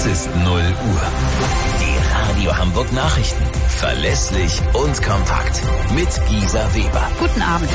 Es ist 0 Uhr. Die Radio Hamburg Nachrichten. Verlässlich und kompakt. Mit Gisa Weber. Guten Abend.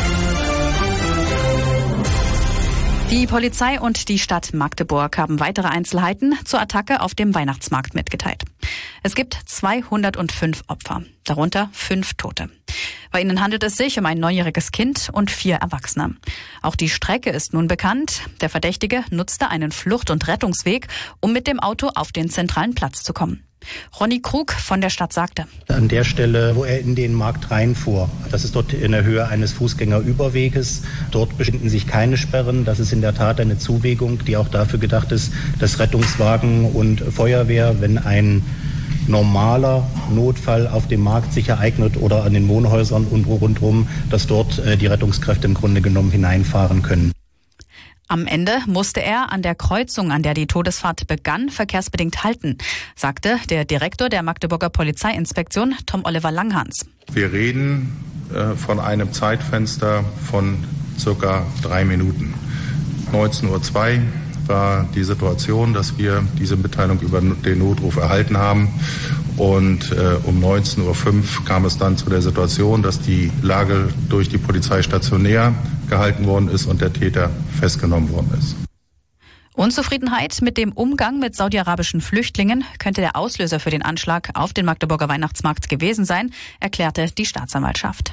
Die Polizei und die Stadt Magdeburg haben weitere Einzelheiten zur Attacke auf dem Weihnachtsmarkt mitgeteilt. Es gibt 205 Opfer, darunter 5 Tote. Bei ihnen handelt es sich um ein 9-jähriges Kind und 4 Erwachsene. Auch die Strecke ist nun bekannt. Der Verdächtige nutzte einen Flucht- und Rettungsweg, um mit dem Auto auf den zentralen Platz zu kommen. Ronny Krug von der Stadt sagte: An der Stelle, wo er in den Markt reinfuhr, das ist dort in der Höhe eines Fußgängerüberweges. Dort befinden sich keine Sperren. Das ist in der Tat eine Zuwegung, die auch dafür gedacht ist, dass Rettungswagen und Feuerwehr, wenn ein normaler Notfall auf dem Markt sich ereignet oder an den Wohnhäusern und rundherum, dass dort die Rettungskräfte im Grunde genommen hineinfahren können. Am Ende musste er an der Kreuzung, an der die Todesfahrt begann, verkehrsbedingt halten, sagte der Direktor der Magdeburger Polizeiinspektion, Tom Oliver Langhans. Wir reden von einem Zeitfenster von circa 3 Minuten. 19:02 Uhr war die Situation, dass wir diese Mitteilung über den Notruf erhalten haben. Und um 19:05 Uhr kam es dann zu der Situation, dass die Lage durch die Polizei stationär gehalten worden ist und der Täter festgenommen worden ist. Unzufriedenheit mit dem Umgang mit saudi-arabischen Flüchtlingen könnte der Auslöser für den Anschlag auf den Magdeburger Weihnachtsmarkt gewesen sein, erklärte die Staatsanwaltschaft.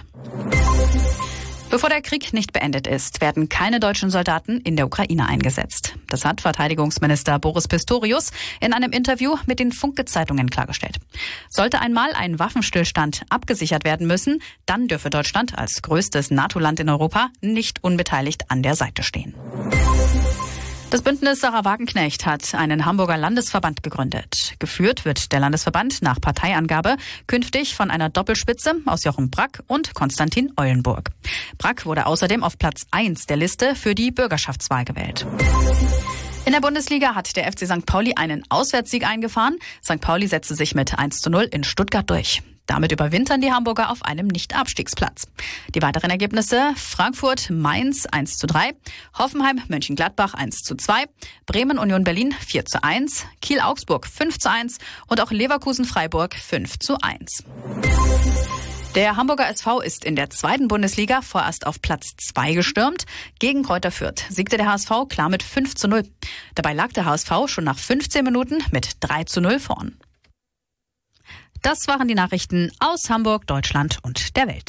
Bevor der Krieg nicht beendet ist, werden keine deutschen Soldaten in der Ukraine eingesetzt. Das hat Verteidigungsminister Boris Pistorius in einem Interview mit den Funke-Zeitungen klargestellt. Sollte einmal ein Waffenstillstand abgesichert werden müssen, dann dürfe Deutschland als größtes NATO-Land in Europa nicht unbeteiligt an der Seite stehen. Das Bündnis Sarah Wagenknecht hat einen Hamburger Landesverband gegründet. Geführt wird der Landesverband nach Parteiangabe künftig von einer Doppelspitze aus Jochen Brack und Konstantin Eulenburg. Brack wurde außerdem auf Platz 1 der Liste für die Bürgerschaftswahl gewählt. In der Bundesliga hat der FC St. Pauli einen Auswärtssieg eingefahren. St. Pauli setzte sich mit 1:0 in Stuttgart durch. Damit überwintern die Hamburger auf einem Nicht-Abstiegsplatz. Die weiteren Ergebnisse: Frankfurt, Mainz 1:3, Hoffenheim, Mönchengladbach 1:2, Bremen, Union Berlin 4:1, Kiel, Augsburg 5:1 und auch Leverkusen, Freiburg 5:1. Der Hamburger SV ist in der 2. Bundesliga vorerst auf Platz 2 gestürmt. Gegen Kräuter Fürth siegte der HSV klar mit 5:0. Dabei lag der HSV schon nach 15 Minuten mit 3:0 vorn. Das waren die Nachrichten aus Hamburg, Deutschland und der Welt.